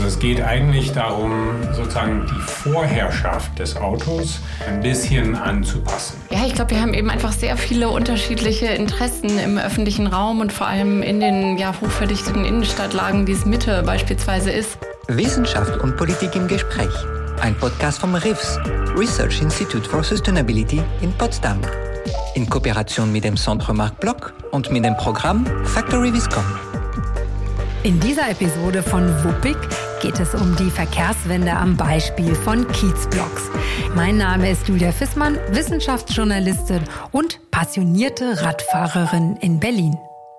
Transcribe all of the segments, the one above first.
es geht eigentlich darum, sozusagen die Vorherrschaft des Autos ein bisschen anzupassen. Ja, ich glaube, wir haben eben einfach sehr viele unterschiedliche Interessen im öffentlichen Raum und vor allem in den hochverdichteten Innenstadtlagen, wie es Mitte beispielsweise ist. Wissenschaft und Politik im Gespräch. Ein Podcast vom RIFS, Research Institute for Sustainability in Potsdam. In Kooperation mit dem Centre Marc Bloch und mit dem Programm Factory Viscom. In dieser Episode von WUPIC geht es um die Verkehrswende am Beispiel von Kiezblocks. Mein Name ist Julia Fissmann, Wissenschaftsjournalistin und passionierte Radfahrerin in Berlin.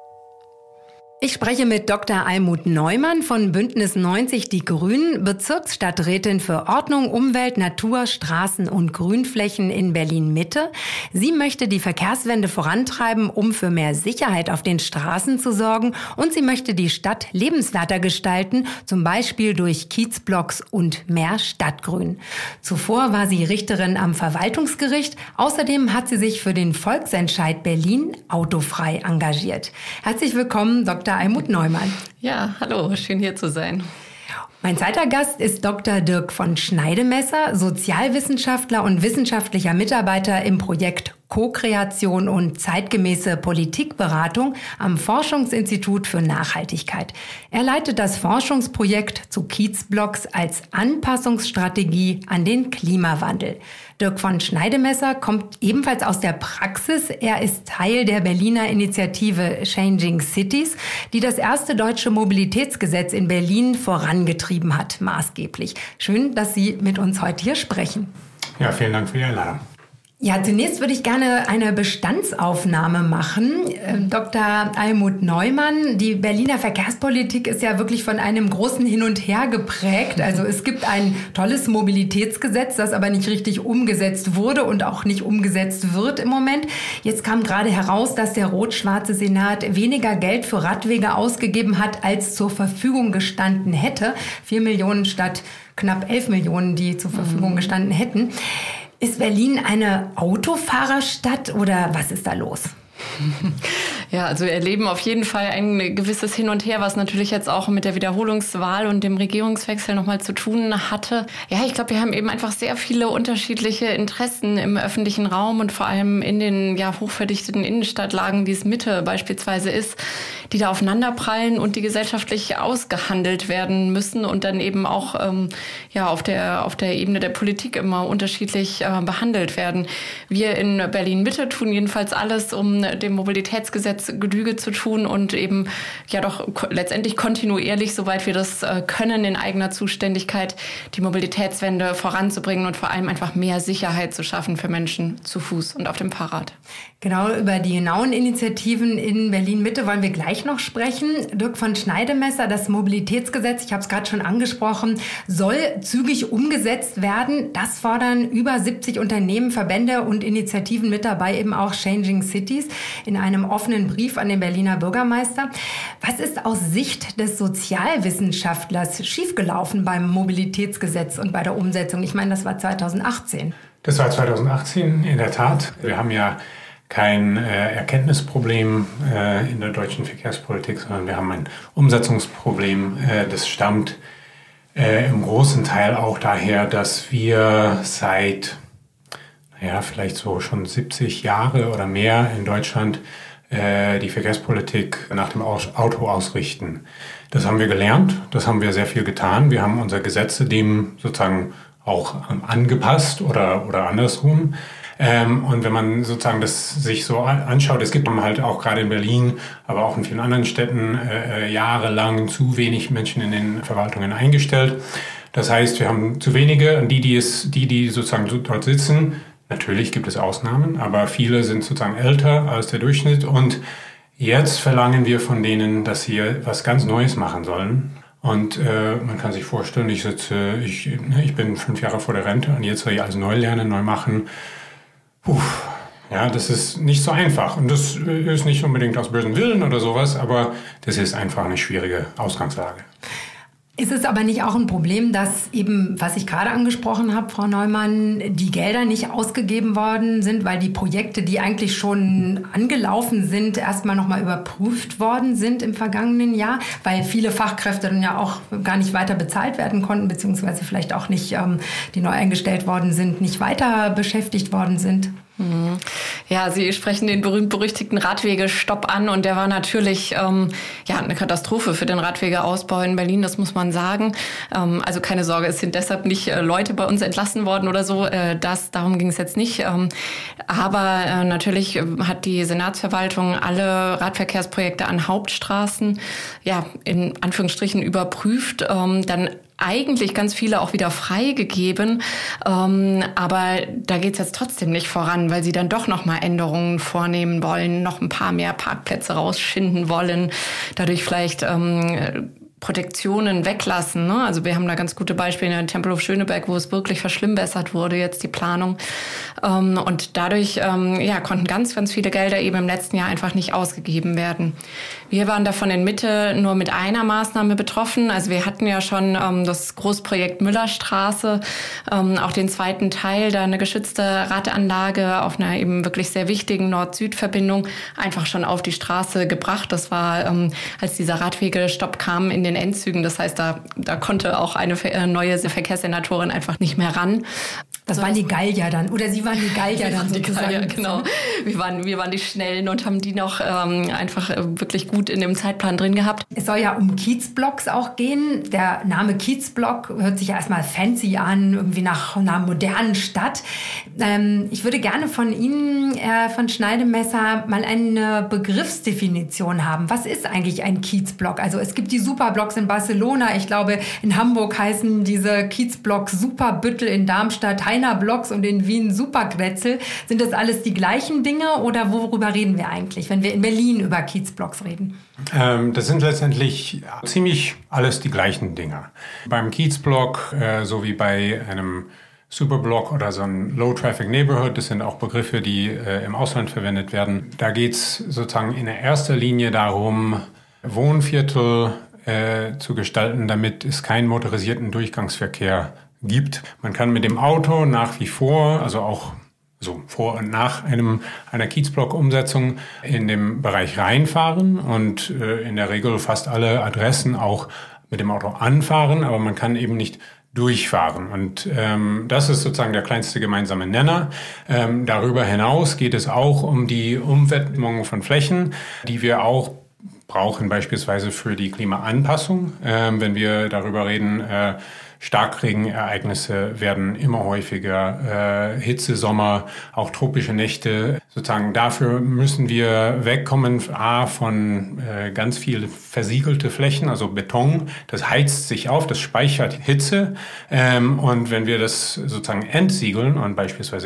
Ich spreche mit Dr. Almut Neumann von Bündnis 90 Die Grünen, Bezirksstadträtin für Ordnung, Umwelt, Natur, Straßen und Grünflächen in Berlin-Mitte. Sie möchte die Verkehrswende vorantreiben, um für mehr Sicherheit auf den Straßen zu sorgen. Und sie möchte die Stadt lebenswerter gestalten, zum Beispiel durch Kiezblocks und mehr Stadtgrün. Zuvor war sie Richterin am Verwaltungsgericht. Außerdem hat sie sich für den Volksentscheid Berlin autofrei engagiert. Herzlich willkommen, Dr. Almut Neumann. Ja, hallo, schön hier zu sein. Mein zweiter Gast ist Dr. Dirk von Schneidemesser, Sozialwissenschaftler und wissenschaftlicher Mitarbeiter im Projekt Co-Kreation und zeitgemäße Politikberatung am Forschungsinstitut für Nachhaltigkeit. Er leitet das Forschungsprojekt zu Kiezblocks als Anpassungsstrategie an den Klimawandel. Dirk von Schneidemesser kommt ebenfalls aus der Praxis. Er ist Teil der Berliner Initiative Changing Cities, die das erste deutsche Mobilitätsgesetz in Berlin vorangetrieben hat, maßgeblich. Schön, dass Sie mit uns heute hier sprechen. Ja, vielen Dank für die Einladung. Ja, zunächst würde ich gerne eine Bestandsaufnahme machen. Dr. Almut Neumann, die Berliner Verkehrspolitik ist ja wirklich von einem großen Hin und Her geprägt. Also es gibt ein tolles Mobilitätsgesetz, das aber nicht richtig umgesetzt wurde und auch nicht umgesetzt wird im Moment. Jetzt kam gerade heraus, dass der rot-schwarze Senat weniger Geld für Radwege ausgegeben hat, als zur Verfügung gestanden hätte. 4 Millionen statt knapp 11 Millionen, die zur Verfügung gestanden hätten. Ist Berlin eine Autofahrerstadt oder was ist da los? Ja, also wir erleben auf jeden Fall ein gewisses Hin und Her, was natürlich jetzt auch mit der Wiederholungswahl und dem Regierungswechsel nochmal zu tun hatte. Ja, ich glaube, wir haben eben einfach sehr viele unterschiedliche Interessen im öffentlichen Raum und vor allem in den hochverdichteten Innenstadtlagen, wie es Mitte beispielsweise ist, die da aufeinanderprallen und die gesellschaftlich ausgehandelt werden müssen und dann eben auch auf der Ebene der Politik immer unterschiedlich behandelt werden. Wir in Berlin-Mitte tun jedenfalls alles, um dem Mobilitätsgesetz Genüge zu tun und eben letztendlich kontinuierlich, soweit wir das können, in eigener Zuständigkeit die Mobilitätswende voranzubringen und vor allem einfach mehr Sicherheit zu schaffen für Menschen zu Fuß und auf dem Fahrrad. Genau, über die genauen Initiativen in Berlin-Mitte wollen wir gleich noch sprechen. Dirk von Schneidemesser, das Mobilitätsgesetz, ich habe es gerade schon angesprochen, soll zügig umgesetzt werden. Das fordern über 70 Unternehmen, Verbände und Initiativen, mit dabei eben auch Changing Cities, in einem offenen Brief an den Berliner Bürgermeister. Was ist aus Sicht des Sozialwissenschaftlers schiefgelaufen beim Mobilitätsgesetz und bei der Umsetzung? Ich meine, das war 2018. Das war 2018, in der Tat. Wir haben ja kein Erkenntnisproblem in der deutschen Verkehrspolitik, sondern wir haben ein Umsetzungsproblem. Das stammt im großen Teil auch daher, dass wir seit vielleicht so schon 70 Jahre oder mehr in Deutschland die Verkehrspolitik nach dem Auto ausrichten. Das haben wir gelernt, das haben wir sehr viel getan. Wir haben unsere Gesetze dem sozusagen auch angepasst oder andersrum. Und wenn man sozusagen das sich so anschaut, es gibt halt auch gerade in Berlin, aber auch in vielen anderen Städten jahrelang zu wenig Menschen in den Verwaltungen eingestellt. Das heißt, wir haben zu wenige und die sozusagen dort sitzen. Natürlich gibt es Ausnahmen, aber viele sind sozusagen älter als der Durchschnitt. Und jetzt verlangen wir von denen, dass sie was ganz Neues machen sollen. Und man kann sich vorstellen, ich bin 5 Jahre vor der Rente und jetzt soll ich alles neu lernen, neu machen. Ja, das ist nicht so einfach. Und das ist nicht unbedingt aus bösem Willen oder sowas, aber das ist einfach eine schwierige Ausgangslage. Ist es aber nicht auch ein Problem, dass eben, was ich gerade angesprochen habe, Frau Neumann, die Gelder nicht ausgegeben worden sind, weil die Projekte, die eigentlich schon angelaufen sind, erstmal nochmal überprüft worden sind im vergangenen Jahr, weil viele Fachkräfte dann ja auch gar nicht weiter bezahlt werden konnten, beziehungsweise vielleicht auch nicht, die neu eingestellt worden sind, nicht weiter beschäftigt worden sind? Ja, Sie sprechen den berühmt-berüchtigten Radwegestopp an und der war natürlich eine Katastrophe für den Radwegeausbau in Berlin, das muss man sagen. Also keine Sorge, es sind deshalb nicht Leute bei uns entlassen worden oder so, darum ging es jetzt nicht. Aber natürlich hat die Senatsverwaltung alle Radverkehrsprojekte an Hauptstraßen in Anführungsstrichen überprüft, dann eigentlich ganz viele auch wieder freigegeben, aber da geht's jetzt trotzdem nicht voran, weil sie dann doch nochmal Änderungen vornehmen wollen, noch ein paar mehr Parkplätze rausschinden wollen, dadurch vielleicht Protektionen weglassen. Ne? Also wir haben da ganz gute Beispiele in Tempelhof Schöneberg, wo es wirklich verschlimmbessert wurde, jetzt die Planung. Und dadurch konnten ganz, ganz viele Gelder eben im letzten Jahr einfach nicht ausgegeben werden. Wir waren davon in Mitte nur mit einer Maßnahme betroffen. Also wir hatten ja schon das Großprojekt Müllerstraße, auch den zweiten Teil, da eine geschützte Radanlage auf einer eben wirklich sehr wichtigen Nord-Süd-Verbindung einfach schon auf die Straße gebracht. Das war, als dieser Radwegestopp kam in den Endzügen. Das heißt, da konnte auch eine neue Verkehrssenatorin einfach nicht mehr ran. Das waren die Gallier dann, oder Sie waren die Gallier dann sozusagen. Gallier, genau. Wir waren die Schnellen und haben die noch einfach wirklich gut in dem Zeitplan drin gehabt. Es soll ja um Kiezblocks auch gehen. Der Name Kiezblock hört sich ja erstmal fancy an, irgendwie nach einer modernen Stadt. Ich würde gerne von Ihnen, von Schneidemesser, mal eine Begriffsdefinition haben. Was ist eigentlich ein Kiezblock? Also es gibt die Superblocks in Barcelona. Ich glaube, in Hamburg heißen diese Kiezblocks Superbüttel, in Darmstadt Blocks und in Wien Supergrätzel. Sind das alles die gleichen Dinge oder worüber reden wir eigentlich, wenn wir in Berlin über Kiezblocks reden? Das sind letztendlich ziemlich alles die gleichen Dinge. Beim Kiezblock, so wie bei einem Superblock oder so ein Low-Traffic-Neighborhood, das sind auch Begriffe, die im Ausland verwendet werden. Da geht es sozusagen in erster Linie darum, Wohnviertel zu gestalten, damit es keinen motorisierten Durchgangsverkehr gibt. Man kann mit dem Auto nach wie vor, also auch so vor und nach einer Kiezblock-Umsetzung in dem Bereich reinfahren und in der Regel fast alle Adressen auch mit dem Auto anfahren, aber man kann eben nicht durchfahren. Und das ist sozusagen der kleinste gemeinsame Nenner. Darüber hinaus geht es auch um die Umwidmung von Flächen, die wir auch brauchen, beispielsweise für die Klimaanpassung. Wenn wir darüber reden, Starkregenereignisse werden immer häufiger, Hitzesommer, auch tropische Nächte. Sozusagen dafür müssen wir wegkommen von ganz viel versiegelte Flächen, also Beton. Das heizt sich auf, das speichert Hitze. Und wenn wir das sozusagen entsiegeln und beispielsweise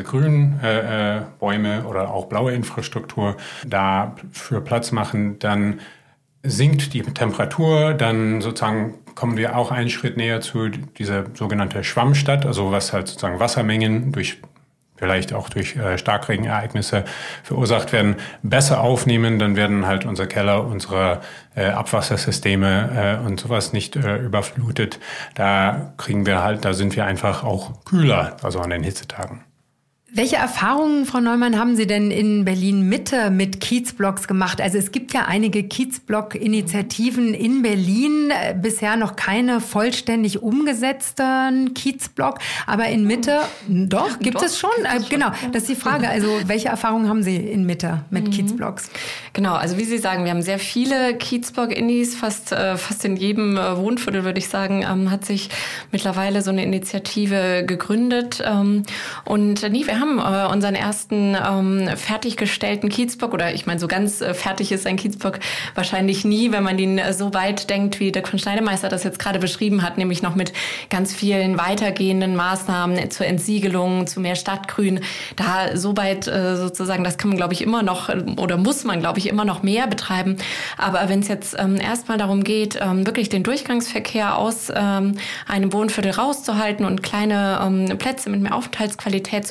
Grünbäume oder auch blaue Infrastruktur dafür Platz machen, dann sinkt die Temperatur, dann sozusagen kommen wir auch einen Schritt näher zu dieser sogenannte Schwammstadt, also was halt sozusagen Wassermengen vielleicht auch durch Starkregenereignisse verursacht werden, besser aufnehmen, dann werden halt unsere Keller, unsere Abwassersysteme und sowas nicht überflutet. Da sind wir einfach auch kühler, also an den Hitzetagen. Welche Erfahrungen, Frau Neumann, haben Sie denn in Berlin-Mitte mit Kiezblocks gemacht? Also es gibt ja einige Kiezblock-Initiativen in Berlin, bisher noch keine vollständig umgesetzten Kiezblock, aber in Mitte, gibt es schon? Genau, das ist die Frage. Also welche Erfahrungen haben Sie in Mitte mit Kiezblocks? Genau, also wie Sie sagen, wir haben sehr viele Kiezblock-Innis, fast in jedem Wohnviertel, würde ich sagen, hat sich mittlerweile so eine Initiative gegründet. Und wir haben unseren ersten fertiggestellten Kiezblock, oder ich meine, so ganz fertig ist ein Kiezblock wahrscheinlich nie, wenn man ihn so weit denkt, wie Dirk von Schneidemeister das jetzt gerade beschrieben hat, nämlich noch mit ganz vielen weitergehenden Maßnahmen zur Entsiegelung, zu mehr Stadtgrün. Da so weit sozusagen, das kann man, glaube ich, immer noch, oder muss man, glaube ich, immer noch mehr betreiben. Aber wenn es jetzt erstmal darum geht, wirklich den Durchgangsverkehr aus einem Wohnviertel rauszuhalten und kleine Plätze mit mehr Aufenthaltsqualität zu schaffen,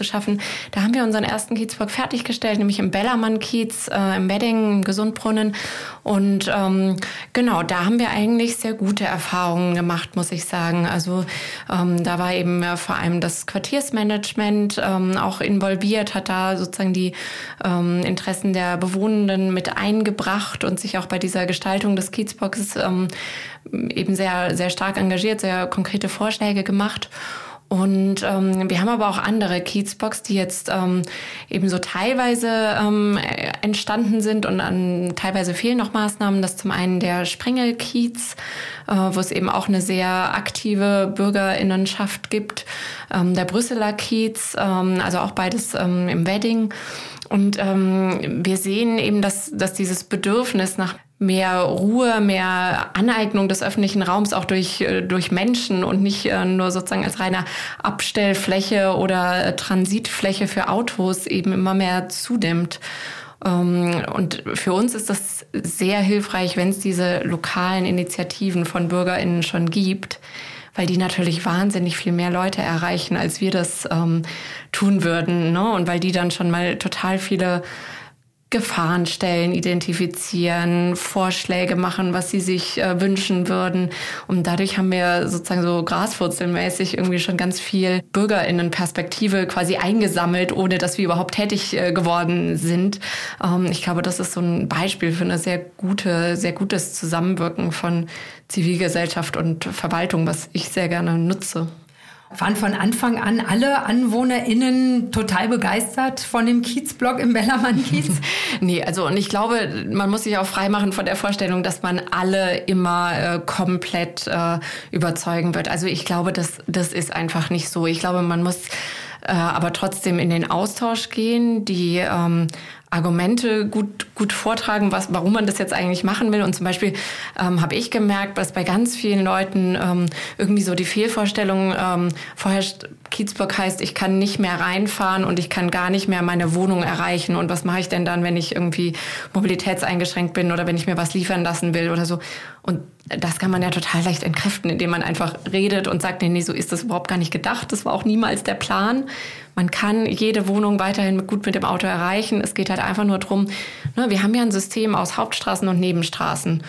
Da haben wir unseren ersten Kiezblock fertiggestellt, nämlich im Bellermann-Kiez, im Wedding, im Gesundbrunnen. Und genau, da haben wir eigentlich sehr gute Erfahrungen gemacht, muss ich sagen. Also da war eben vor allem das Quartiersmanagement auch involviert, hat da sozusagen die Interessen der Bewohnenden mit eingebracht und sich auch bei dieser Gestaltung des Kiezblocks eben sehr, sehr stark engagiert, sehr konkrete Vorschläge gemacht. Und wir haben aber auch andere Kiezblocks, die jetzt eben so teilweise entstanden sind und teilweise fehlen noch Maßnahmen. Das ist zum einen der Sprengelkiez, wo es eben auch eine sehr aktive BürgerInnenschaft gibt. Der Brüsseler Kiez, also auch beides im Wedding. Und wir sehen eben, dass dieses Bedürfnis nach mehr Ruhe, mehr Aneignung des öffentlichen Raums auch durch Menschen und nicht nur sozusagen als reine Abstellfläche oder Transitfläche für Autos eben immer mehr zunimmt. Und für uns ist das sehr hilfreich, wenn es diese lokalen Initiativen von BürgerInnen schon gibt, weil die natürlich wahnsinnig viel mehr Leute erreichen, als wir das tun würden, ne? Und weil die dann schon mal total viele Gefahrenstellen identifizieren, Vorschläge machen, was sie sich wünschen würden. Und dadurch haben wir sozusagen so graswurzelmäßig irgendwie schon ganz viel BürgerInnenperspektive quasi eingesammelt, ohne dass wir überhaupt tätig geworden sind. Ich glaube, das ist so ein Beispiel für eine sehr gutes Zusammenwirken von Zivilgesellschaft und Verwaltung, was ich sehr gerne nutze. Waren von Anfang an alle AnwohnerInnen total begeistert von dem Kiezblock im Bellermann-Kiez? Nee, also und ich glaube, man muss sich auch freimachen von der Vorstellung, dass man alle immer komplett überzeugen wird. Also ich glaube, das ist einfach nicht so. Ich glaube, man muss aber trotzdem in den Austausch gehen, die Argumente gut vortragen, warum man das jetzt eigentlich machen will. Und zum Beispiel habe ich gemerkt, dass bei ganz vielen Leuten irgendwie so die Fehlvorstellung vorherrscht, Kiezblock heißt, ich kann nicht mehr reinfahren und ich kann gar nicht mehr meine Wohnung erreichen. Und was mache ich denn dann, wenn ich irgendwie mobilitätseingeschränkt bin oder wenn ich mir was liefern lassen will oder so? Und das kann man ja total leicht entkräften, indem man einfach redet und sagt, nee, so ist das überhaupt gar nicht gedacht. Das war auch niemals der Plan. Man kann jede Wohnung weiterhin gut mit dem Auto erreichen. Es geht halt einfach nur drum, ne, wir haben ja ein System aus Hauptstraßen und Nebenstraßen.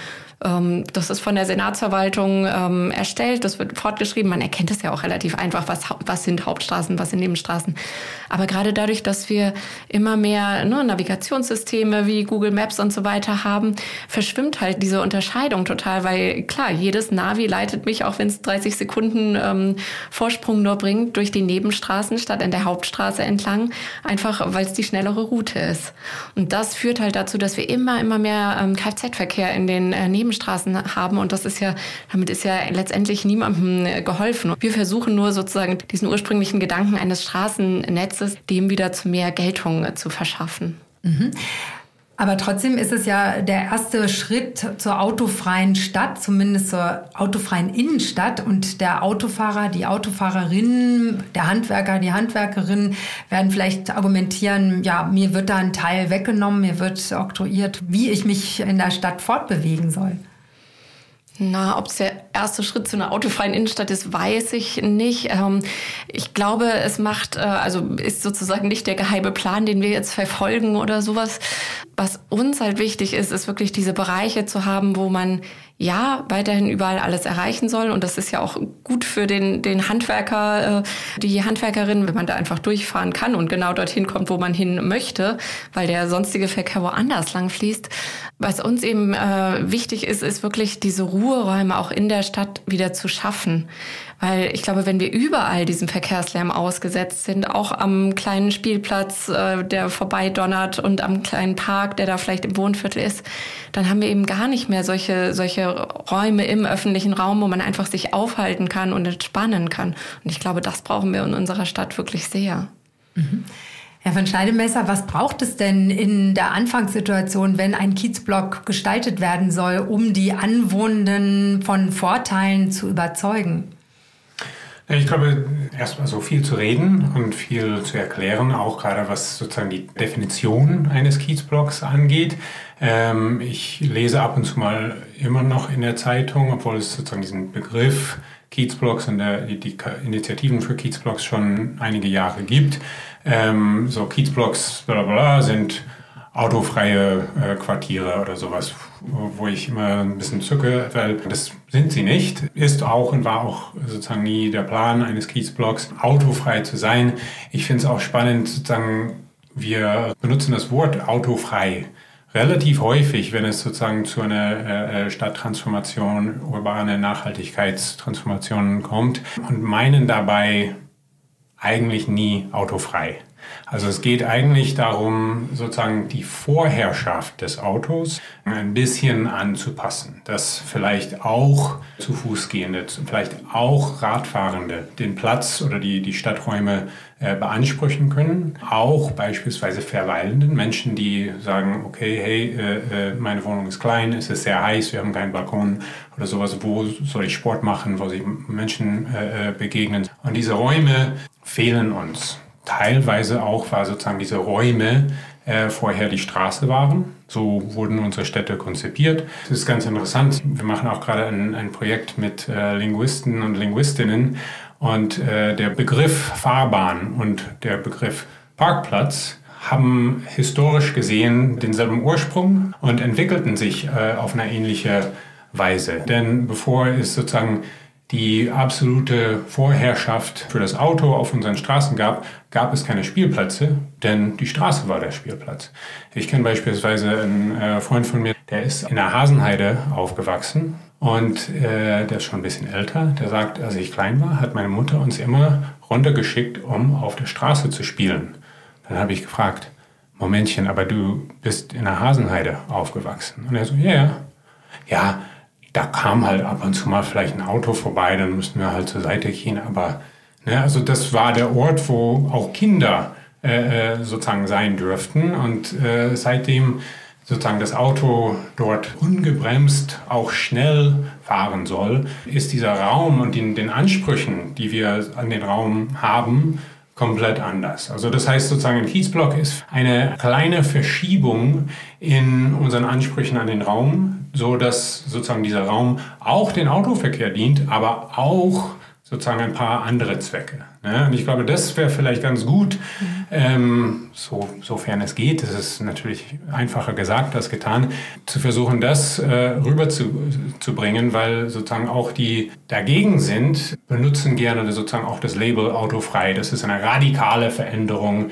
Das ist von der Senatsverwaltung erstellt, das wird fortgeschrieben. Man erkennt es ja auch relativ einfach, was sind Hauptstraßen, was sind Nebenstraßen. Aber gerade dadurch, dass wir immer mehr Navigationssysteme wie Google Maps und so weiter haben, verschwimmt halt diese Unterscheidung total, weil klar, jedes Navi leitet mich, auch wenn es 30 Sekunden Vorsprung nur bringt, durch die Nebenstraßen statt an der Hauptstraße entlang, einfach weil es die schnellere Route ist. Und das führt halt dazu, dass wir immer mehr Kfz-Verkehr in den Nebenstraßen haben und damit ist ja letztendlich niemandem geholfen. Wir versuchen nur sozusagen diesen ursprünglichen Gedanken eines Straßennetzes, dem wieder zu mehr Geltung zu verschaffen. Mhm. Aber trotzdem ist es ja der erste Schritt zur autofreien Stadt, zumindest zur autofreien Innenstadt. Und der Autofahrer, die Autofahrerin, der Handwerker, die Handwerkerin werden vielleicht argumentieren, ja, mir wird da ein Teil weggenommen, mir wird oktroyiert, wie ich mich in der Stadt fortbewegen soll. Ob es der erste Schritt zu einer autofreien Innenstadt ist, weiß ich nicht. Ich glaube, es ist sozusagen nicht der geheime Plan, den wir jetzt verfolgen oder sowas. Was uns halt wichtig ist wirklich diese Bereiche zu haben, wo man ja weiterhin überall alles erreichen soll. Und das ist ja auch gut für den Handwerker, die Handwerkerin, wenn man da einfach durchfahren kann und genau dorthin kommt, wo man hin möchte, weil der sonstige Verkehr woanders lang fließt. Was uns eben wichtig ist wirklich diese Ruheräume auch in der Stadt wieder zu schaffen. Weil ich glaube, wenn wir überall diesem Verkehrslärm ausgesetzt sind, auch am kleinen Spielplatz, der vorbeidonnert und am kleinen Park, der da vielleicht im Wohnviertel ist, dann haben wir eben gar nicht mehr solche Räume im öffentlichen Raum, wo man einfach sich aufhalten kann und entspannen kann. Und ich glaube, das brauchen wir in unserer Stadt wirklich sehr. Mhm. Herr von Scheidemesser, was braucht es denn in der Anfangssituation, wenn ein Kiezblock gestaltet werden soll, um die Anwohnenden von Vorteilen zu überzeugen? Ich glaube, erstmal so viel zu reden und viel zu erklären, auch gerade was sozusagen die Definition eines Kiezblocks angeht. Ich lese ab und zu mal immer noch in der Zeitung, obwohl es sozusagen diesen Begriff Kiezblocks und die Initiativen für Kiezblocks schon einige Jahre gibt. So Kiezblocks sind autofreie Quartiere oder sowas, wo ich immer ein bisschen zucke, weil das sind sie nicht. Ist auch und war auch sozusagen nie der Plan eines Kiezblocks, autofrei zu sein. Ich finde es auch spannend, sozusagen, wir benutzen das Wort autofrei relativ häufig, wenn es sozusagen zu einer Stadttransformation, urbane Nachhaltigkeitstransformation kommt und meinen dabei eigentlich nie autofrei. Also es geht eigentlich darum, sozusagen die Vorherrschaft des Autos ein bisschen anzupassen, dass vielleicht auch zu Fußgehende, vielleicht auch Radfahrende den Platz oder die Stadträume beanspruchen können. Auch beispielsweise verweilenden Menschen, die sagen, okay, hey, meine Wohnung ist klein, es ist sehr heiß, wir haben keinen Balkon oder sowas, wo soll ich Sport machen, wo sich Menschen begegnen. Und diese Räume fehlen uns. Teilweise auch, weil sozusagen diese Räume vorher die Straße waren. So wurden unsere Städte konzipiert. Das ist ganz interessant. Wir machen auch gerade ein Projekt mit Linguisten und Linguistinnen. Und der Begriff Fahrbahn und der Begriff Parkplatz haben historisch gesehen denselben Ursprung und entwickelten sich auf eine ähnliche Weise. Denn bevor es sozusagen die absolute Vorherrschaft für das Auto auf unseren Straßen gab es keine Spielplätze, denn die Straße war der Spielplatz. Ich kenne beispielsweise einen Freund von mir, der ist in der Hasenheide aufgewachsen und der ist schon ein bisschen älter. Der sagt, als ich klein war, hat meine Mutter uns immer runtergeschickt, um auf der Straße zu spielen. Dann habe ich gefragt, Momentchen, aber du bist in der Hasenheide aufgewachsen. Und er so, ja, da kam halt ab und zu mal vielleicht ein Auto vorbei, dann mussten wir halt zur Seite gehen. Aber also das war der Ort, wo auch Kinder sozusagen sein dürften. Und seitdem sozusagen das Auto dort ungebremst auch schnell fahren soll, ist dieser Raum und den Ansprüchen, die wir an den Raum haben, komplett anders. Also das heißt sozusagen, ein Kiezblock ist eine kleine Verschiebung in unseren Ansprüchen an den Raum, so dass sozusagen dieser Raum auch den Autoverkehr dient, aber auch sozusagen ein paar andere Zwecke. Ne? Und ich glaube, das wäre vielleicht ganz gut, sofern es geht, das ist natürlich einfacher gesagt als getan, zu versuchen, das rüber zu bringen, weil sozusagen auch die dagegen sind, benutzen gerne sozusagen auch das Label autofrei. Das ist eine radikale Veränderung.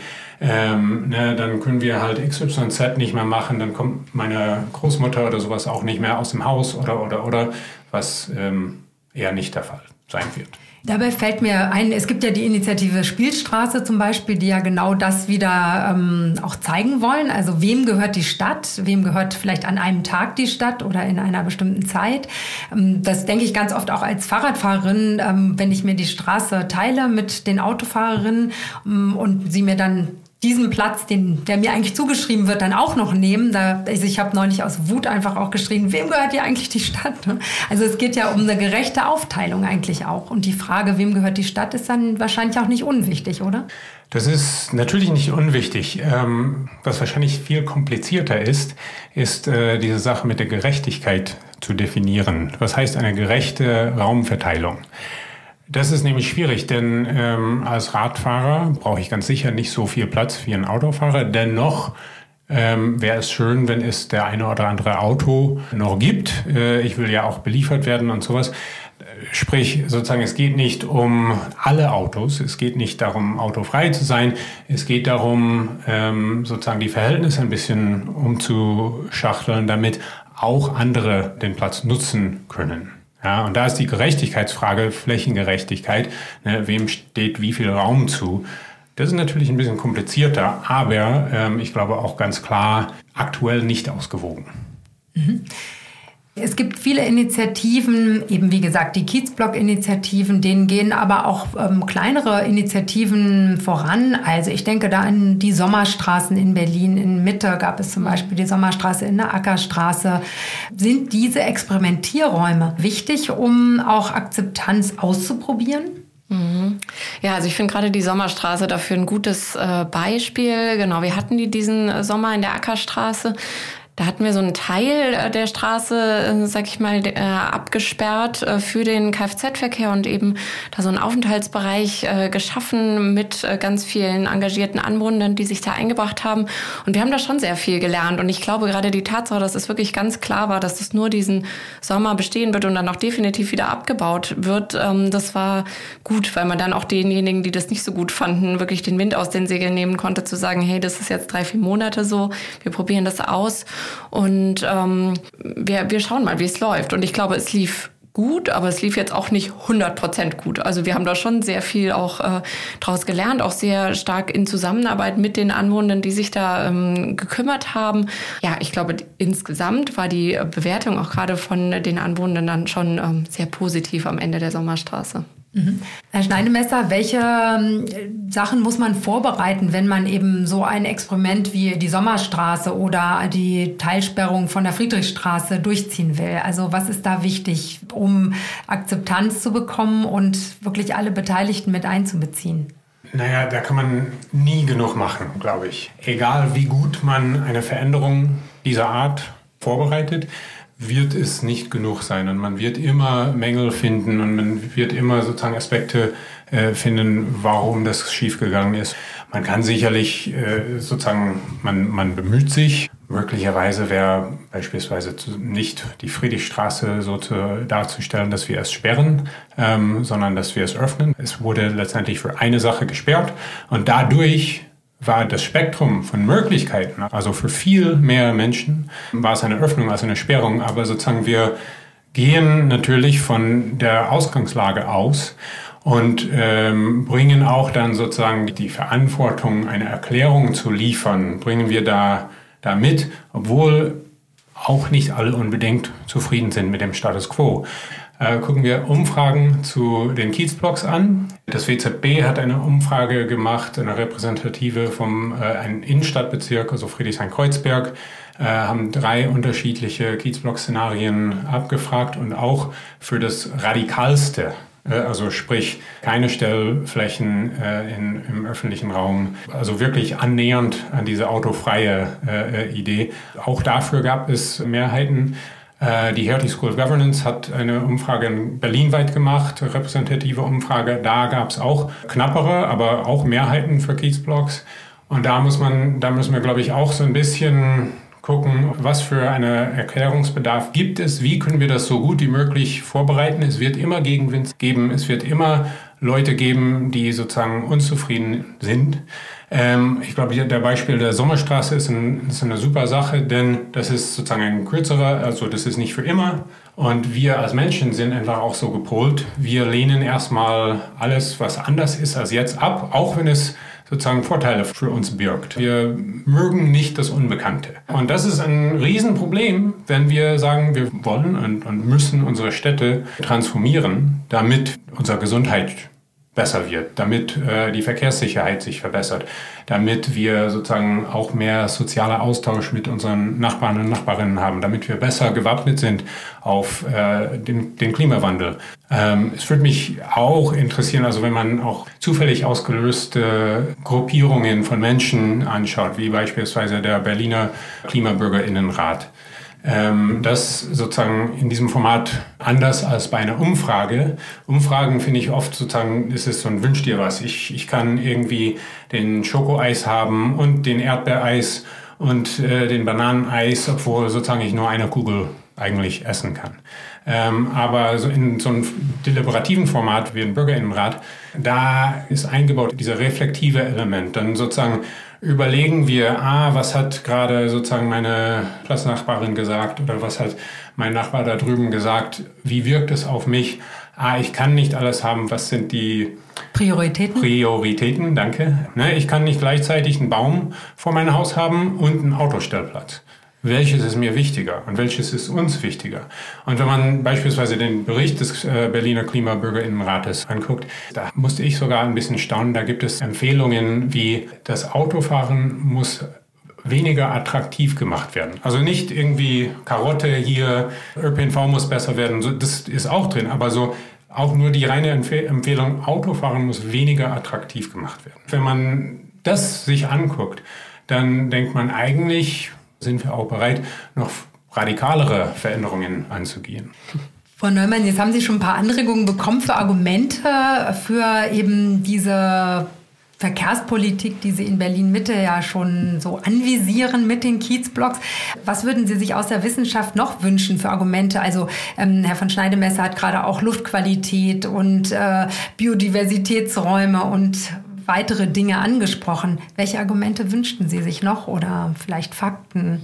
Dann können wir halt XYZ nicht mehr machen, dann kommt meine Großmutter oder sowas auch nicht mehr aus dem Haus oder was eher nicht der Fall sein wird. Dabei fällt mir ein, es gibt ja die Initiative Spielstraße zum Beispiel, die ja genau das wieder auch zeigen wollen. Also wem gehört die Stadt? Wem gehört vielleicht an einem Tag die Stadt oder in einer bestimmten Zeit? Das denke ich ganz oft auch als Fahrradfahrerin, wenn ich mir die Straße teile mit den Autofahrerinnen und sie mir dann diesen Platz, der mir eigentlich zugeschrieben wird, dann auch noch nehmen. Ich habe neulich aus Wut einfach auch geschrien, wem gehört hier eigentlich die Stadt? Also es geht ja um eine gerechte Aufteilung eigentlich auch. Und die Frage, wem gehört die Stadt, ist dann wahrscheinlich auch nicht unwichtig, oder? Das ist natürlich nicht unwichtig. Was wahrscheinlich viel komplizierter ist diese Sache mit der Gerechtigkeit zu definieren. Was heißt eine gerechte Raumverteilung? Das ist nämlich schwierig, denn als Radfahrer brauche ich ganz sicher nicht so viel Platz wie ein Autofahrer. Dennoch wäre es schön, wenn es der eine oder andere Auto noch gibt. Ich will ja auch beliefert werden und sowas. Sprich, sozusagen, es geht nicht um alle Autos. Es geht nicht darum, autofrei zu sein. Es geht darum, sozusagen die Verhältnisse ein bisschen umzuschachteln, damit auch andere den Platz nutzen können. Ja, und da ist die Gerechtigkeitsfrage, Flächengerechtigkeit, wem steht wie viel Raum zu. Das ist natürlich ein bisschen komplizierter, aber ich glaube auch ganz klar aktuell nicht ausgewogen. Mhm. Es gibt viele Initiativen, eben wie gesagt die Kiezblock-Initiativen, denen gehen aber auch kleinere Initiativen voran. Also ich denke da an die Sommerstraßen in Berlin. In Mitte gab es zum Beispiel die Sommerstraße in der Ackerstraße. Sind diese Experimentierräume wichtig, um auch Akzeptanz auszuprobieren? Ja, also ich finde gerade die Sommerstraße dafür ein gutes Beispiel. Genau, wir hatten die diesen Sommer in der Ackerstraße. Da hatten wir so einen Teil der Straße, sag ich mal, abgesperrt für den Kfz-Verkehr und eben da so einen Aufenthaltsbereich geschaffen mit ganz vielen engagierten Anwohnern, die sich da eingebracht haben. Und wir haben da schon sehr viel gelernt. Und ich glaube, gerade die Tatsache, dass es wirklich ganz klar war, dass es nur diesen Sommer bestehen wird und dann auch definitiv wieder abgebaut wird, das war gut, weil man dann auch denjenigen, die das nicht so gut fanden, wirklich den Wind aus den Segeln nehmen konnte, zu sagen, hey, das ist jetzt 3-4 Monate so, wir probieren das aus. Und wir schauen mal, wie es läuft. Und ich glaube, es lief gut, aber es lief jetzt auch nicht 100% gut. Also wir haben da schon sehr viel auch draus gelernt, auch sehr stark in Zusammenarbeit mit den Anwohnern, die sich da gekümmert haben. Ja, ich glaube, insgesamt war die Bewertung auch gerade von den Anwohnern dann schon sehr positiv am Ende der Sommerstraße. Herr Schneidemesser, welche Sachen muss man vorbereiten, wenn man eben so ein Experiment wie die Sommerstraße oder die Teilsperrung von der Friedrichstraße durchziehen will? Also was ist da wichtig, um Akzeptanz zu bekommen und wirklich alle Beteiligten mit einzubeziehen? Naja, da kann man nie genug machen, glaube ich. Egal wie gut man eine Veränderung dieser Art vorbereitet, wird es nicht genug sein. Und man wird immer Mängel finden und man wird immer sozusagen Aspekte finden, warum das schiefgegangen ist. Man kann sicherlich sozusagen, man bemüht sich. Möglicherweise wäre beispielsweise nicht die Friedrichstraße so darzustellen, dass wir es sperren, sondern dass wir es öffnen. Es wurde letztendlich für eine Sache gesperrt und dadurch war das Spektrum von Möglichkeiten, also für viel mehr Menschen, war es eine Öffnung als eine Sperrung. Aber sozusagen wir gehen natürlich von der Ausgangslage aus und bringen auch dann sozusagen die Verantwortung, eine Erklärung zu liefern, bringen wir da mit, obwohl auch nicht alle unbedingt zufrieden sind mit dem Status quo. Gucken wir Umfragen zu den Kiezblocks an. Das WZB hat eine Umfrage gemacht, eine repräsentative vom einem Innenstadtbezirk, also Friedrichshain-Kreuzberg, haben 3 unterschiedliche Kiezblock-Szenarien abgefragt und auch für das Radikalste, also sprich keine Stellflächen im öffentlichen Raum, also wirklich annähernd an diese autofreie Idee. Auch dafür gab es Mehrheiten. Die Hertie School of Governance hat eine Umfrage berlinweit gemacht, repräsentative Umfrage. Da gab es auch knappere, aber auch Mehrheiten für Kiezblocks. Und da müssen wir, glaube ich, auch so ein bisschen gucken, was für einen Erklärungsbedarf gibt es, wie können wir das so gut wie möglich vorbereiten. Es wird immer Gegenwind geben, es wird immer Leute geben, die sozusagen unzufrieden sind. Ich glaube, der Beispiel der Sommerstraße ist eine super Sache, denn das ist sozusagen ein kürzerer, also das ist nicht für immer. Und wir als Menschen sind einfach auch so gepolt. Wir lehnen erstmal alles, was anders ist als jetzt ab, auch wenn es sozusagen Vorteile für uns birgt. Wir mögen nicht das Unbekannte. Und das ist ein Riesenproblem, wenn wir sagen, wir wollen und müssen unsere Städte transformieren, damit unsere Gesundheit besser wird, damit die Verkehrssicherheit sich verbessert, damit wir sozusagen auch mehr sozialer Austausch mit unseren Nachbarn und Nachbarinnen haben, damit wir besser gewappnet sind auf den Klimawandel. Es würde mich auch interessieren, also wenn man auch zufällig ausgelöste Gruppierungen von Menschen anschaut, wie beispielsweise der Berliner KlimabürgerInnenrat, das sozusagen in diesem Format anders als bei einer Umfrage. Umfragen finde ich oft sozusagen, ist es so ein Wünsch dir was. Ich kann irgendwie den Schokoeis haben und den Erdbeereis und den Bananeneis, obwohl sozusagen ich nur eine Kugel eigentlich essen kann. Aber so in so einem deliberativen Format wie ein Bürgerinnenrat, da ist eingebaut dieser reflektive Element. Dann sozusagen überlegen wir, was hat gerade sozusagen meine Platznachbarin gesagt oder was hat mein Nachbar da drüben gesagt, wie wirkt es auf mich? Ich kann nicht alles haben, was sind die Prioritäten, danke. Ich kann nicht gleichzeitig einen Baum vor meinem Haus haben und einen Autostellplatz. Welches ist mir wichtiger und welches ist uns wichtiger? Und wenn man beispielsweise den Bericht des Berliner KlimabürgerInnenrates anguckt, da musste ich sogar ein bisschen staunen. Da gibt es Empfehlungen, wie das Autofahren muss weniger attraktiv gemacht werden. Also nicht irgendwie Karotte hier, ÖPNV muss besser werden, das ist auch drin, aber so Auch nur die reine Empfehlung, Autofahren muss weniger attraktiv gemacht werden. Wenn man das sich anguckt, dann denkt man, eigentlich sind wir auch bereit, noch radikalere Veränderungen anzugehen. Frau Neumann, jetzt haben Sie schon ein paar Anregungen bekommen für Argumente für eben diese Verkehrspolitik, die Sie in Berlin-Mitte ja schon so anvisieren mit den Kiezblocks. Was würden Sie sich aus der Wissenschaft noch wünschen für Argumente? Also Herr von Schneidemesser hat gerade auch Luftqualität und Biodiversitätsräume und weitere Dinge angesprochen. Welche Argumente wünschten Sie sich noch oder vielleicht Fakten?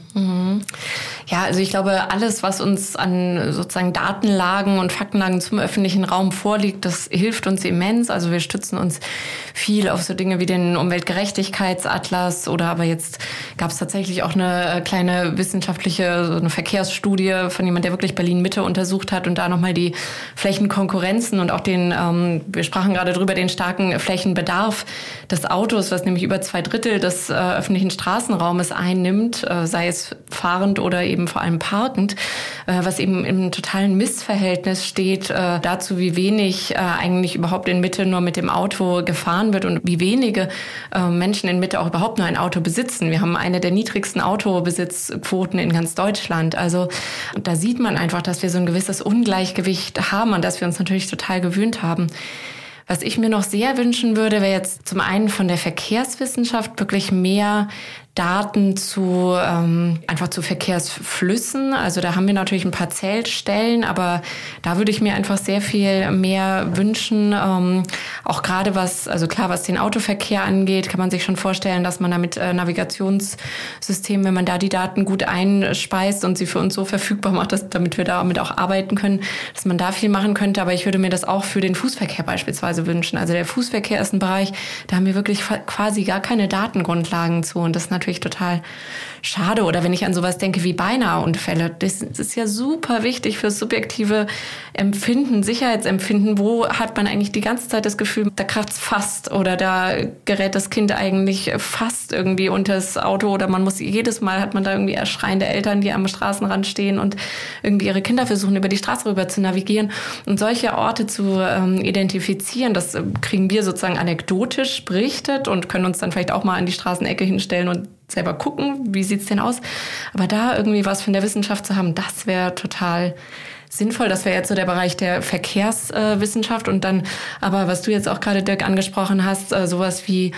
Ja, also ich glaube, alles, was uns an sozusagen Datenlagen und Faktenlagen zum öffentlichen Raum vorliegt, das hilft uns immens. Also wir stützen uns viel auf so Dinge wie den Umweltgerechtigkeitsatlas oder aber jetzt gab es tatsächlich auch eine kleine wissenschaftliche, so eine Verkehrsstudie von jemand, der wirklich Berlin-Mitte untersucht hat und da nochmal die Flächenkonkurrenzen und auch den, wir sprachen gerade drüber, den starken Flächenbedarf des Autos, was nämlich über 2/3 des öffentlichen Straßenraumes einnimmt, sei es fahrend oder eben vor allem parkend, was eben im totalen Missverhältnis steht dazu, wie wenig eigentlich überhaupt in Mitte nur mit dem Auto gefahren wird und wie wenige Menschen in Mitte auch überhaupt nur ein Auto besitzen. Wir haben eine der niedrigsten Autobesitzquoten in ganz Deutschland. Also da sieht man einfach, dass wir so ein gewisses Ungleichgewicht haben, an das wir uns natürlich total gewöhnt haben. Was ich mir noch sehr wünschen würde, wäre jetzt zum einen von der Verkehrswissenschaft wirklich mehr Daten zu einfach zu Verkehrsflüssen. Also da haben wir natürlich ein paar Zählstellen, aber da würde ich mir einfach sehr viel mehr wünschen. Auch gerade was den Autoverkehr angeht, kann man sich schon vorstellen, dass man da mit Navigationssystemen, wenn man da die Daten gut einspeist und sie für uns so verfügbar macht, damit wir damit auch arbeiten können, dass man da viel machen könnte. Aber ich würde mir das auch für den Fußverkehr beispielsweise wünschen. Also der Fußverkehr ist ein Bereich, da haben wir wirklich quasi gar keine Datengrundlagen zu und das ist natürlich total schade. Oder wenn ich an sowas denke wie Beinahe-Unfälle, das ist ja super wichtig fürs subjektive Empfinden, Sicherheitsempfinden. Wo hat man eigentlich die ganze Zeit das Gefühl, da kracht's fast oder da gerät das Kind eigentlich fast irgendwie unter das Auto oder jedes Mal hat man da irgendwie erschreiende Eltern, die am Straßenrand stehen und irgendwie ihre Kinder versuchen, über die Straße rüber zu navigieren. Und solche Orte zu identifizieren, das kriegen wir sozusagen anekdotisch berichtet und können uns dann vielleicht auch mal an die Straßenecke hinstellen und selber gucken, wie sieht's denn aus. Aber da irgendwie was von der Wissenschaft zu haben, das wäre total sinnvoll. Das wäre jetzt so der Bereich der Verkehrswissenschaft. Und dann aber, was du jetzt auch gerade, Dirk, angesprochen hast, sowas wie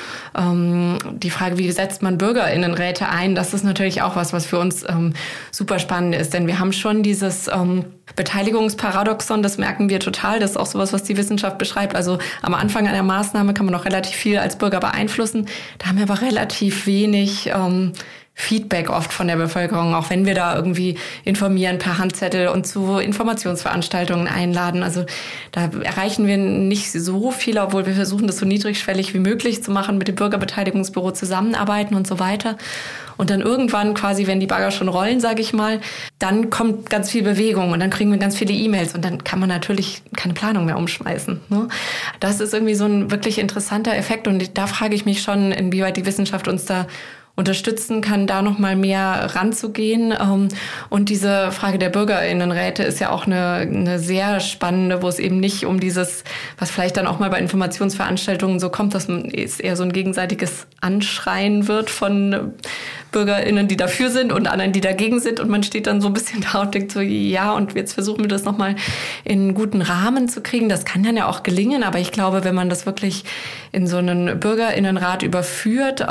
die Frage, wie setzt man BürgerInnenräte ein, das ist natürlich auch was für uns super spannend ist. Denn wir haben schon dieses Beteiligungsparadoxon, das merken wir total. Das ist auch sowas, was die Wissenschaft beschreibt. Also am Anfang einer Maßnahme kann man noch relativ viel als Bürger beeinflussen. Da haben wir aber relativ wenig Feedback oft von der Bevölkerung, auch wenn wir da irgendwie informieren per Handzettel und zu Informationsveranstaltungen einladen. Also da erreichen wir nicht so viel, obwohl wir versuchen, das so niedrigschwellig wie möglich zu machen, mit dem Bürgerbeteiligungsbüro zusammenarbeiten und so weiter. Und dann irgendwann quasi, wenn die Bagger schon rollen, sage ich mal, dann kommt ganz viel Bewegung und dann kriegen wir ganz viele E-Mails und dann kann man natürlich keine Planung mehr umschmeißen. Ne? Das ist irgendwie so ein wirklich interessanter Effekt und da frage ich mich schon, inwieweit die Wissenschaft uns da unterstützen kann, da noch mal mehr ranzugehen. Und diese Frage der BürgerInnenräte ist ja auch eine sehr spannende, wo es eben nicht um dieses, was vielleicht dann auch mal bei Informationsveranstaltungen so kommt, dass es eher so ein gegenseitiges Anschreien wird von BürgerInnen, die dafür sind und anderen, die dagegen sind. Und man steht dann so ein bisschen da und denkt so, ja, und jetzt versuchen wir das noch mal in einen guten Rahmen zu kriegen. Das kann dann ja auch gelingen, aber ich glaube, wenn man das wirklich in so einen BürgerInnenrat überführt,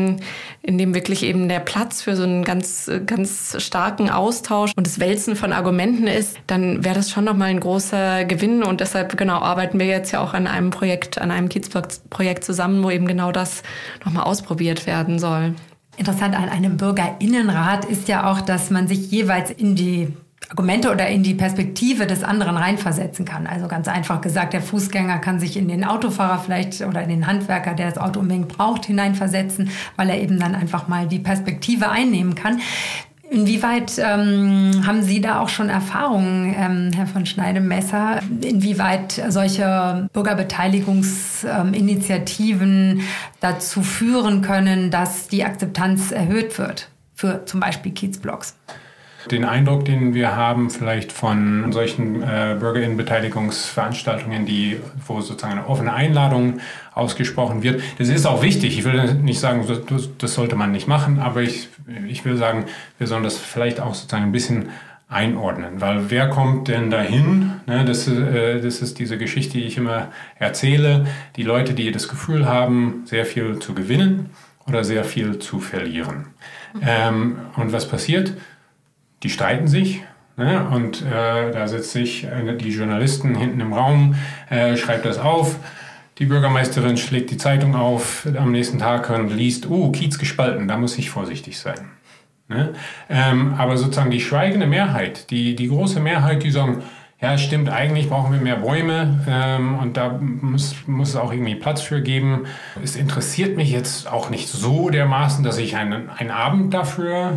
in dem wirklich eben der Platz für so einen ganz, ganz starken Austausch und das Wälzen von Argumenten ist, dann wäre das schon nochmal ein großer Gewinn. Und deshalb arbeiten wir jetzt ja auch an einem Projekt, an einem Kiezblock-Projekt zusammen, wo eben genau das nochmal ausprobiert werden soll. Interessant an einem BürgerInnenrat ist ja auch, dass man sich jeweils in die Argumente oder in die Perspektive des anderen reinversetzen kann. Also ganz einfach gesagt, der Fußgänger kann sich in den Autofahrer vielleicht oder in den Handwerker, der das Auto unbedingt braucht, hineinversetzen, weil er eben dann einfach mal die Perspektive einnehmen kann. Inwieweit haben Sie da auch schon Erfahrungen, Herr von Schneidemesser, inwieweit solche Bürgerbeteiligungsinitiativen dazu führen können, dass die Akzeptanz erhöht wird für zum Beispiel Kiezblocks? Den Eindruck, den wir haben vielleicht von solchen BürgerInnenbeteiligungsveranstaltungen, wo sozusagen eine offene Einladung ausgesprochen wird, das ist auch wichtig. Ich will nicht sagen, das sollte man nicht machen, aber ich will sagen, wir sollen das vielleicht auch sozusagen ein bisschen einordnen, weil wer kommt denn dahin? Ne, das ist diese Geschichte, die ich immer erzähle. Die Leute, die das Gefühl haben, sehr viel zu gewinnen oder sehr viel zu verlieren. Und was passiert? Die streiten sich. Ne? Und da sitzt sich die Journalisten hinten im Raum, schreibt das auf. Die Bürgermeisterin schlägt die Zeitung auf am nächsten Tag und liest, Kiez gespalten, da muss ich vorsichtig sein. Ne? Aber sozusagen die schweigende Mehrheit, die große Mehrheit, die sagen, ja stimmt, eigentlich brauchen wir mehr Bäume und da muss es auch irgendwie Platz für geben. Es interessiert mich jetzt auch nicht so dermaßen, dass ich einen Abend dafür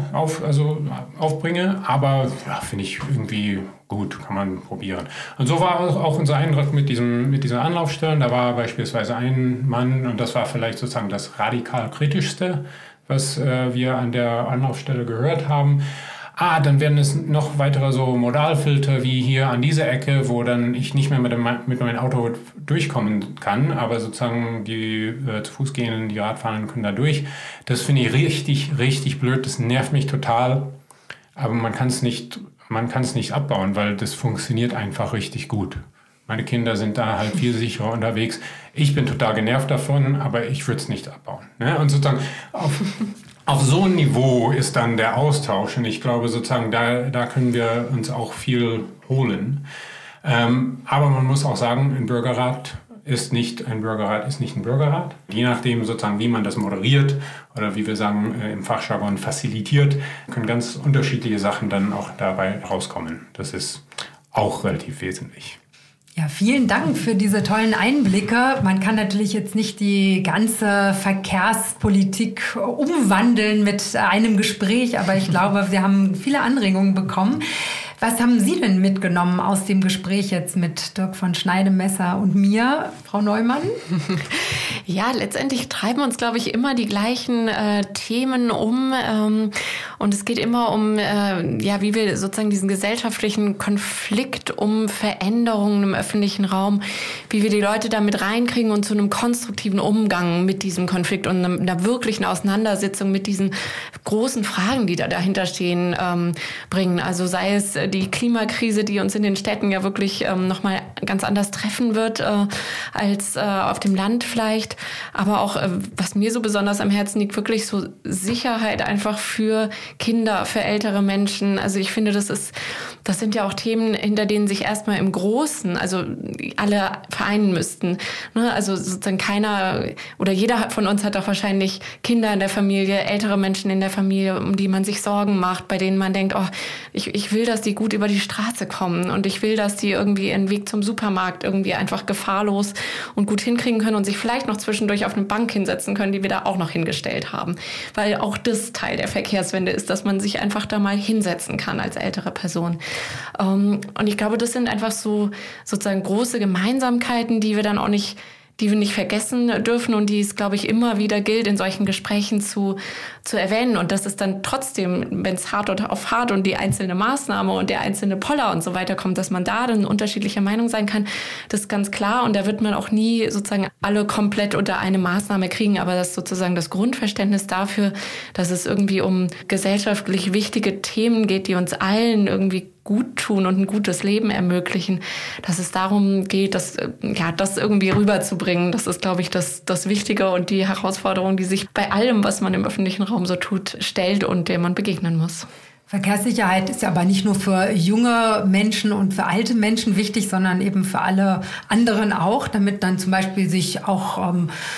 aufbringe, aber ja, finde ich irgendwie gut, kann man probieren. Und so war auch unser Eindruck mit dieser Anlaufstellen. Da war beispielsweise ein Mann, und das war vielleicht sozusagen das radikal kritischste, was wir an der Anlaufstelle gehört haben. Dann werden es noch weitere so Modalfilter wie hier an dieser Ecke, wo dann ich nicht mehr mit meinem Auto durchkommen kann, aber sozusagen die zu Fuß gehenden, die Radfahrenden können da durch. Das finde ich richtig, richtig blöd. Das nervt mich total. Aber man kann es nicht abbauen, weil das funktioniert einfach richtig gut. Meine Kinder sind da halt viel sicherer unterwegs. Ich bin total genervt davon, aber ich würde es nicht abbauen. Ne? Und sozusagen auf so einem Niveau ist dann der Austausch. Und ich glaube, sozusagen, da können wir uns auch viel holen. Aber man muss auch sagen, ein Bürgerrat ist nicht ein Bürgerrat. Je nachdem sozusagen, wie man das moderiert oder wie wir sagen im Fachjargon facilitiert, können ganz unterschiedliche Sachen dann auch dabei rauskommen. Das ist auch relativ wesentlich. Ja, vielen Dank für diese tollen Einblicke. Man kann natürlich jetzt nicht die ganze Verkehrspolitik umwandeln mit einem Gespräch, aber ich glaube, wir haben viele Anregungen bekommen. Was haben Sie denn mitgenommen aus dem Gespräch jetzt mit Dirk von Schneidemesser und mir, Frau Neumann? Ja, letztendlich treiben uns, glaube ich, immer die gleichen Themen um. Und es geht immer um, wie wir sozusagen diesen gesellschaftlichen Konflikt um Veränderungen im öffentlichen Raum, wie wir die Leute damit reinkriegen und zu einem konstruktiven Umgang mit diesem Konflikt und einer wirklichen Auseinandersetzung mit diesen großen Fragen, die da dahinter stehen, bringen. Also sei es die Klimakrise, die uns in den Städten ja wirklich nochmal ganz anders treffen wird als auf dem Land vielleicht. Aber auch, was mir so besonders am Herzen liegt, wirklich so Sicherheit einfach für Kinder, für ältere Menschen. Also ich finde, das sind ja auch Themen, hinter denen sich erstmal im Großen, also alle vereinen müssten. Ne? Also sozusagen keiner oder jeder von uns hat doch wahrscheinlich Kinder in der Familie, ältere Menschen in der Familie, um die man sich Sorgen macht, bei denen man denkt, ich will, dass die gut über die Straße kommen und ich will, dass die irgendwie ihren Weg zum Supermarkt irgendwie einfach gefahrlos und gut hinkriegen können und sich vielleicht noch zwischendurch auf eine Bank hinsetzen können, die wir da auch noch hingestellt haben. Weil auch das Teil der Verkehrswende ist, dass man sich einfach da mal hinsetzen kann als ältere Person. Und ich glaube, das sind einfach so sozusagen große Gemeinsamkeiten, die wir nicht vergessen dürfen und die es, glaube ich, immer wieder gilt, in solchen Gesprächen zu erwähnen. Und das ist dann trotzdem, wenn es hart oder auf hart und die einzelne Maßnahme und der einzelne Poller und so weiter kommt, dass man da dann unterschiedlicher Meinung sein kann, das ist ganz klar. Und da wird man auch nie sozusagen alle komplett unter eine Maßnahme kriegen. Aber das ist sozusagen das Grundverständnis dafür, dass es irgendwie um gesellschaftlich wichtige Themen geht, die uns allen irgendwie gut tun und ein gutes Leben ermöglichen, dass es darum geht, das irgendwie rüberzubringen. Das ist, glaube ich, das Wichtige und die Herausforderung, die sich bei allem, was man im öffentlichen Raum so tut, stellt und der man begegnen muss. Verkehrssicherheit ist ja aber nicht nur für junge Menschen und für alte Menschen wichtig, sondern eben für alle anderen auch, damit dann zum Beispiel sich auch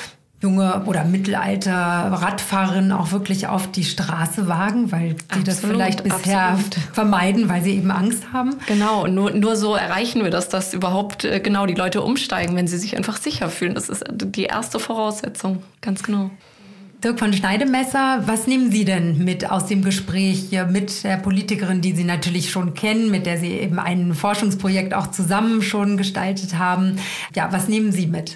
junge oder mittelalter Radfahrerinnen auch wirklich auf die Straße wagen, weil die das vielleicht bisher vermeiden, weil sie eben Angst haben. Genau, und nur so erreichen wir das, dass überhaupt die Leute umsteigen, wenn sie sich einfach sicher fühlen. Das ist die erste Voraussetzung, ganz genau. Dirk von Schneidemesser, was nehmen Sie denn mit aus dem Gespräch hier mit der Politikerin, die Sie natürlich schon kennen, mit der Sie eben ein Forschungsprojekt auch zusammen schon gestaltet haben? Ja, was nehmen Sie mit?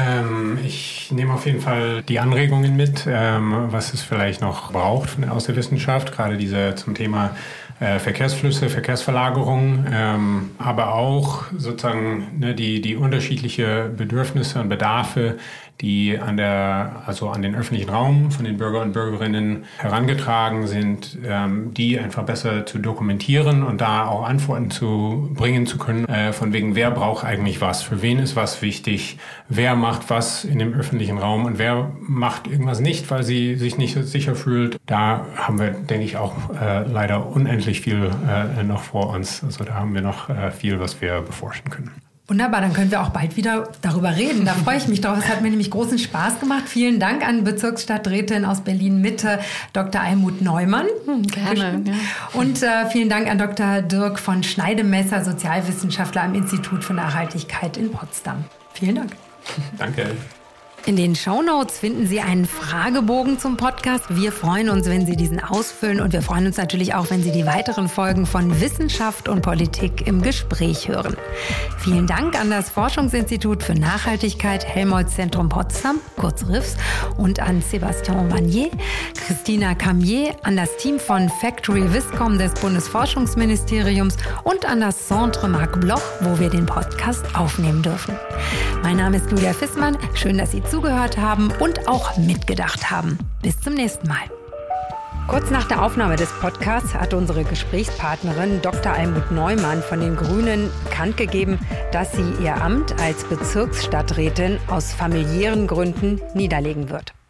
Ich nehme auf jeden Fall die Anregungen mit, was es vielleicht noch braucht aus der Wissenschaft, gerade diese zum Thema Verkehrsflüsse, Verkehrsverlagerung, aber auch sozusagen die unterschiedliche Bedürfnisse und Bedarfe, die an den öffentlichen Raum von den Bürger und Bürgerinnen herangetragen sind, die einfach besser zu dokumentieren und da auch Antworten zu bringen zu können, von wegen, wer braucht eigentlich was, für wen ist was wichtig, wer macht was in dem öffentlichen Raum und wer macht irgendwas nicht, weil sie sich nicht sicher fühlt. Da haben wir, denke ich, auch leider unendlich viel noch vor uns. Also da haben wir noch viel, was wir beforschen können. Wunderbar, dann können wir auch bald wieder darüber reden. Da freue ich mich drauf. Es hat mir nämlich großen Spaß gemacht. Vielen Dank an Bezirksstadträtin aus Berlin-Mitte, Dr. Almut Neumann. Gerne. Ja. Und vielen Dank an Dr. Dirk von Schneidemesser, Sozialwissenschaftler am Institut für Nachhaltigkeit in Potsdam. Vielen Dank. Danke. In den Shownotes finden Sie einen Fragebogen zum Podcast. Wir freuen uns, wenn Sie diesen ausfüllen und wir freuen uns natürlich auch, wenn Sie die weiteren Folgen von Wissenschaft und Politik im Gespräch hören. Vielen Dank an das Forschungsinstitut für Nachhaltigkeit Helmholtz-Zentrum Potsdam, kurz RIFS, und an Sébastien Vanier, Christina Camier, an das Team von Factory Viscom des Bundesforschungsministeriums und an das Centre Marc Bloch, wo wir den Podcast aufnehmen dürfen. Mein Name ist Julia Fissmann. Schön, dass Sie zugehört haben und auch mitgedacht haben. Bis zum nächsten Mal. Kurz nach der Aufnahme des Podcasts hat unsere Gesprächspartnerin Dr. Almut Neumann von den Grünen bekannt gegeben, dass sie ihr Amt als Bezirksstadträtin aus familiären Gründen niederlegen wird.